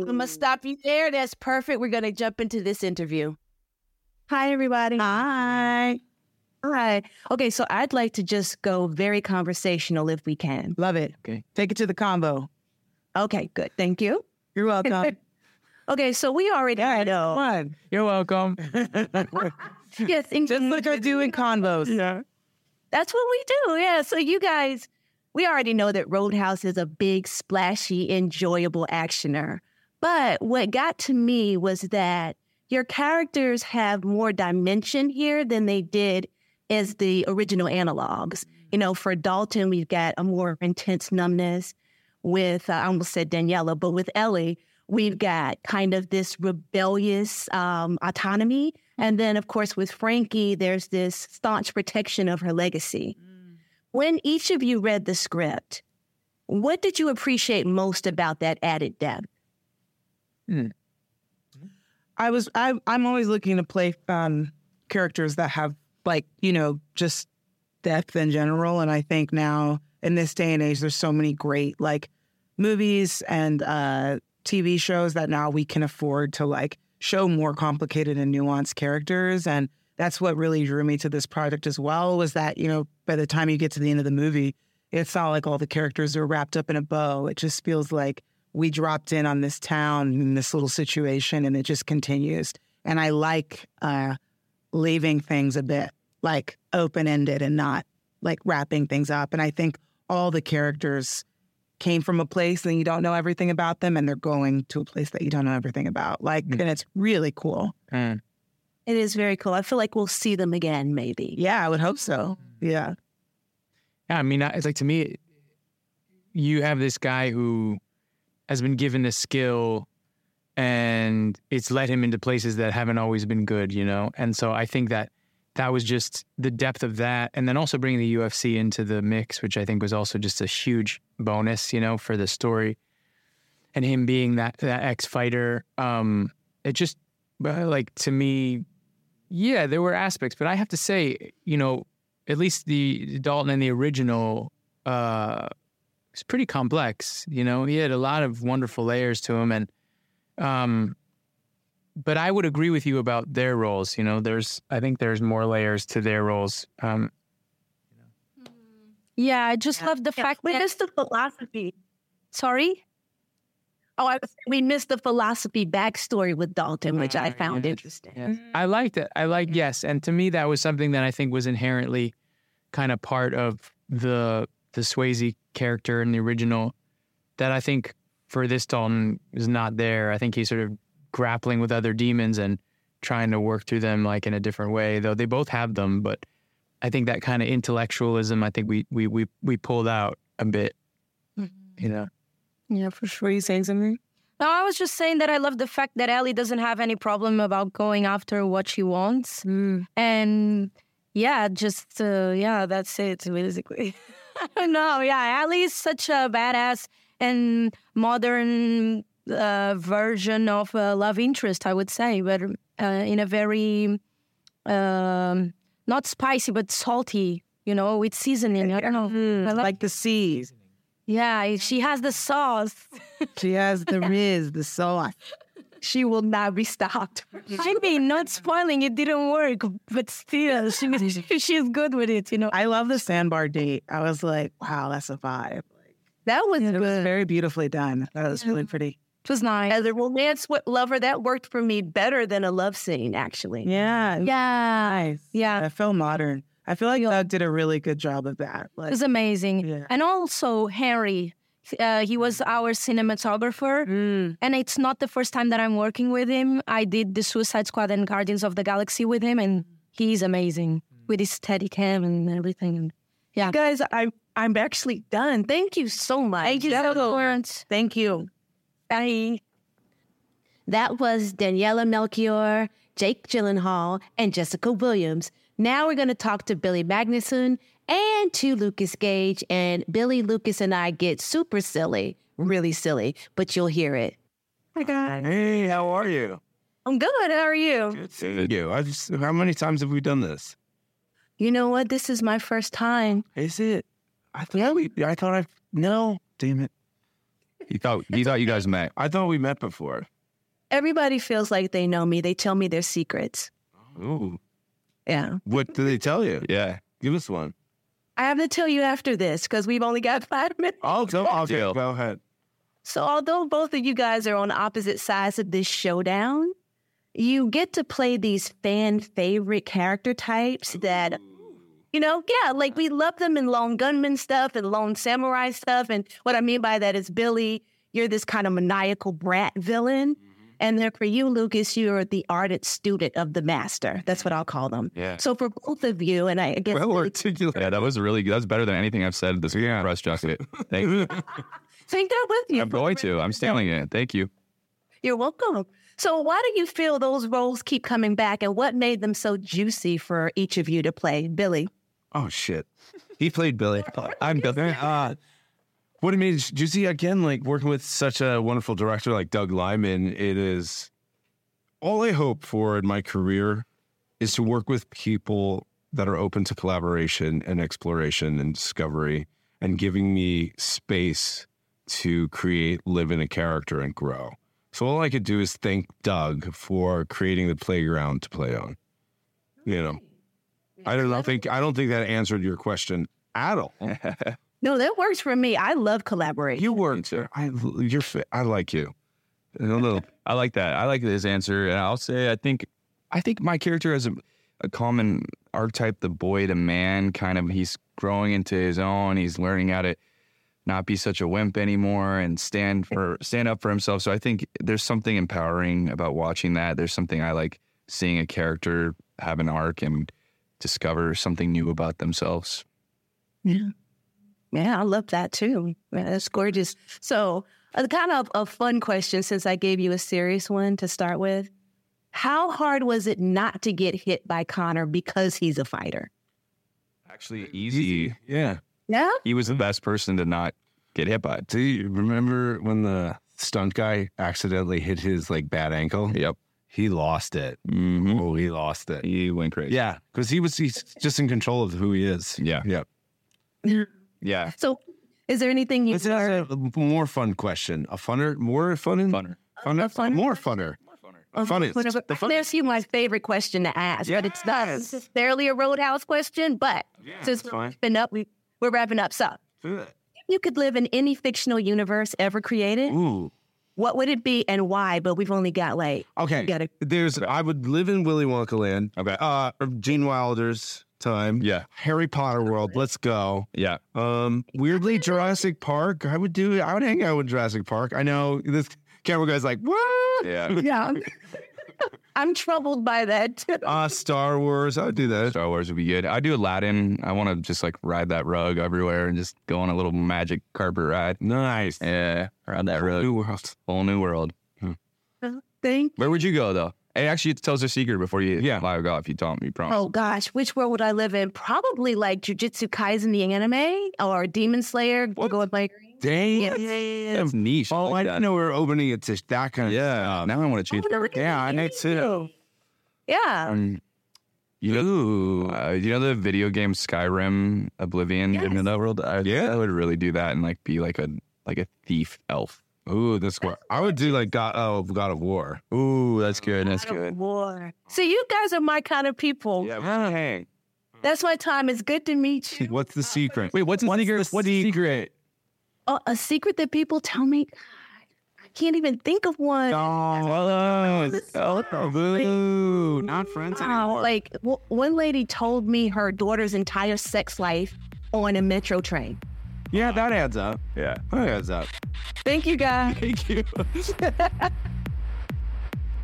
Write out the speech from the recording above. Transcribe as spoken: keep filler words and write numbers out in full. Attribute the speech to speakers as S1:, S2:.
S1: I'm going to stop you there. That's perfect. We're going to jump into this interview. Hi, everybody.
S2: Hi.
S1: Hi. Okay, so I'd like to just go very conversational if we can.
S2: Love it.
S3: Okay.
S2: Take it to the combo.
S1: Okay, good. Thank you.
S2: You're welcome.
S1: Okay, so we already
S2: Yeah,
S1: know.
S2: come on.
S3: You're welcome.
S1: Yes,
S2: Just like I do in convos.
S3: Yeah.
S1: that's what we do. Yeah, so you guys, we already know that Roadhouse is a big, splashy, enjoyable actioner. But what got to me was that your characters have more dimension here than they did as the original analogs. You know, for Dalton, we've got a more intense numbness. With, uh, I almost said Daniela, but with Ellie, we've got kind of this rebellious um, autonomy. And then, of course, with Frankie, there's this staunch protection of her legacy. Mm. When each of you read the script, what did you appreciate most about that added depth?
S2: Hmm. I was, I, I'm always looking to play um, characters that have, like, you know, just depth in general. And I think now, in this day and age, there's so many great, like, movies and uh, T V shows that now we can afford to, like, show more complicated and nuanced characters. And that's what really drew me to this project as well, was that, you know, by the time you get to the end of the movie, it's not like all the characters are wrapped up in a bow. It just feels like we dropped in on this town in this little situation, and it just continues. And I like uh, leaving things a bit, like, open-ended and not, like, wrapping things up. And I think all the characters came from a place and you don't know everything about them, and they're going to a place that you don't know everything about. Like, mm. and it's really cool.
S3: Mm.
S1: It is very cool. I feel like we'll see them again, maybe.
S2: Yeah, I would hope so. Yeah.
S3: Yeah, I mean, it's like, to me, you have this guy who has been given this skill and it's led him into places that haven't always been good, you know? And so I think that that was just the depth of that. And then also bringing the U F C into the mix, which I think was also just a huge bonus, you know, for the story. And him being that, that ex-fighter, um, it just, like, to me, yeah, there were aspects. But I have to say, you know, at least the Dalton in the original, uh, it's pretty complex, you know. He had a lot of wonderful layers to him, and um, but I would agree with you about their roles. You know, there's I think there's more layers to their roles. Um,
S1: yeah, I just
S4: yeah.
S1: love the
S4: yeah.
S1: fact
S4: we
S1: that
S4: missed the philosophy.
S1: Sorry. Oh, I was, we missed the philosophy backstory with Dalton, which I found
S3: yeah.
S1: interesting.
S3: Yeah. I liked it. I like yes, and to me that was something that I think was inherently kind of part of the the Swayze character in the original that I think for this Dalton is not there. I think he's sort of grappling with other demons and trying to work through them, like, in a different way, though they both have them. But I think that kind of intellectualism, I think we we we we pulled out a bit, mm-hmm. you know.
S1: Yeah, for sure.
S2: Were you saying something?
S1: No, I was just saying that I love the fact that Ellie doesn't have any problem about going after what she wants.
S2: Mm.
S1: And yeah, just, uh, yeah, that's it, basically. I don't know. Yeah, Ellie is such a badass and modern uh, version of a love interest, I would say, but uh, in a very, um, not spicy, but salty, you know, with seasoning. I don't know.
S2: Mm,
S1: I
S2: like, like the seas.
S1: Yeah, she has the sauce.
S2: She has the riz, the sauce.
S1: She will not be stopped. I mean, not spoiling, it didn't work, but still, she was, she's good with it, you know.
S2: I love the sandbar date. I was like, wow, that's a vibe.
S1: That was
S2: it
S1: good.
S2: was very beautifully done. That was
S1: yeah.
S2: really pretty.
S1: It was nice. As a romance lover, that worked for me better than a love scene, actually.
S2: Yeah.
S1: Yeah.
S2: Nice.
S1: Yeah.
S2: I felt modern. I feel like Doug did a really good job of that. Like,
S1: it was amazing.
S2: Yeah.
S1: And also, Henry, uh, he was our cinematographer.
S2: Mm.
S1: And it's not the first time that I'm working with him. I did the Suicide Squad and Guardians of the Galaxy with him, and he's amazing with his Steadicam and everything. And yeah.
S4: Guys, I'm, I'm actually done. Thank you so much.
S1: Thank you so much.
S2: Thank you.
S1: Bye. That was Daniela Melchior, Jake Gyllenhaal, and Jessica Williams. Now we're going to talk to Billy Magnuson and to Lucas Gage. And Billy, Lucas, and I get super silly, really silly, but you'll hear it.
S4: Hi, guys.
S5: Hey, how are you?
S4: I'm good. How are you?
S5: Good to you. I just, how many times have we done this?
S1: You know what? This is my first time.
S5: Is it? I thought we, I thought I, no, damn it.
S6: He thought he thought you guys met.
S5: I thought we met before.
S1: Everybody feels like they know me. They tell me their secrets.
S5: Ooh.
S1: Yeah.
S5: What do they tell you?
S6: Yeah.
S5: Give us one.
S1: I have to tell you after this because we've only got five minutes.
S5: Oh, go, okay,
S6: Deal.
S5: go ahead.
S1: So although both of you guys are on opposite sides of this showdown, you get to play these fan favorite character types that, you know, yeah, like we love them in Lone Gunman stuff and Lone Samurai stuff. And what I mean by that is, Billy, you're this kind of maniacal brat villain. And then for you, Lucas, you're the ardent student of the master. That's what I'll call them.
S6: Yeah.
S1: So for both of you, and I guess
S5: Well articulate.
S6: Yeah, that was really good. That's better than anything I've said this
S5: Yeah.
S6: press junket. Thank you.
S1: take that with you.
S6: I'm going to. I'm stealing it. Thank you.
S1: You're welcome. So why do you feel those roles keep coming back, and what made them so juicy for each of you to play? Billy.
S5: Oh, shit. He played Billy. I'm Billy. Uh, what it means, you see, again, like working with such a wonderful director like Doug Liman, it is all I hope for in my career is to work with people that are open to collaboration and exploration and discovery and giving me space to create, live in a character and grow. So all I could do is thank Doug for creating the playground to play on. You know, I don't know, think I don't think that answered your question at all.
S1: No, that works for me. I love collaboration.
S5: You work, sir. I you're fit. I like you. I don't know.
S6: I like that. I like this answer, and I'll say I think I think my character has a, a common archetype: the boy to man. Kind of, he's growing into his own. He's learning how to not be such a wimp anymore and stand for stand up for himself. So I think there's something empowering about watching that. There's something I like seeing a character have an arc and discover something new about themselves.
S1: Yeah. Yeah, I love that too. Man, that's gorgeous. So, a kind of a fun question, since I gave you a serious one to start with. How hard was it not to get hit by Connor because he's a fighter?
S6: Actually, easy.
S5: Yeah.
S1: Yeah?
S6: He was the best person to not get hit by.
S5: Do you remember when the stunt guy accidentally hit his like bad ankle?
S6: Yep.
S5: He lost it.
S6: Mm-hmm.
S5: Oh, he lost it.
S6: He went crazy.
S5: Yeah, because he was he's just in control of who he is.
S6: Yeah.
S5: Yep.
S6: Yeah.
S1: So, is there anything you
S5: Let's ask a more fun question. A funner, more fun,
S6: Funner.
S5: funner,
S1: A funner?
S5: more funner.
S1: Oh,
S5: Funny.
S1: whatever.
S5: The
S1: I'm
S5: fun-
S1: gonna ask you my favorite question to ask, but it's not
S5: Yes.
S1: necessarily a Roadhouse question. But since
S5: it's
S1: we're
S5: fine.
S1: wrapping up, we, we're wrapping up. So, if you could live in any fictional universe ever created,
S5: Ooh.
S1: what would it be and why? But we've only got like
S5: Okay.
S1: we gotta-
S5: There's. I would live in Willy Wonka land.
S6: Okay.
S5: Uh, or Gene Wilder's time.
S6: Yeah.
S5: Harry Potter world. Let's go.
S6: Yeah.
S5: Um, weirdly, Jurassic Park. I would do. I would hang out with Jurassic Park. I know this camera guy's like, what?
S6: Yeah.
S1: yeah. I'm troubled by that too.
S5: Uh, Star Wars. I would do that.
S6: Star Wars would be good. I do Aladdin. I want to just like ride that rug everywhere and just go on a little magic carpet ride.
S5: Nice.
S6: Yeah. Ride that rug.
S5: New world.
S6: Whole new world.
S1: Thank
S6: Where would you go though? Hey, actually, it tells a secret before you
S5: Yeah.
S6: live off. You told me, you promise.
S1: Oh gosh, which world would I live in? Probably like Jujutsu Kaisen the anime or Demon Slayer. Go with my
S5: Dang.
S1: Yeah.
S6: That's niche.
S5: Oh, I
S6: like
S5: didn't
S6: that.
S5: know we were opening it to that kind of
S6: Yeah.
S5: stuff.
S6: Now I want to change.
S5: Yeah, I need to.
S1: Yeah.
S6: Um, you know, uh, you know the video game Skyrim, Oblivion,
S1: Yes.
S6: in that world. I,
S5: Yeah.
S6: I would really do that and like be like a like a thief elf.
S5: Ooh, that's what I would do. Like God, oh, God of War.
S6: Ooh, that's good. That's
S1: God of
S6: good.
S1: War. See, you guys are my kind of people.
S5: Yeah. Hey,
S1: That's my time. It's good to meet you.
S5: what's the secret?
S6: Wait, what's the secret? What's the secret?
S1: Oh, a secret that people tell me. I can't even think of one.
S5: Oh, oh, boo. Not friends
S1: Wow. Like w- one lady told me her daughter's entire sex life on a metro train.
S5: Yeah, that adds up.
S6: Yeah.
S5: That adds up.
S1: Thank you, guys.
S5: Thank you.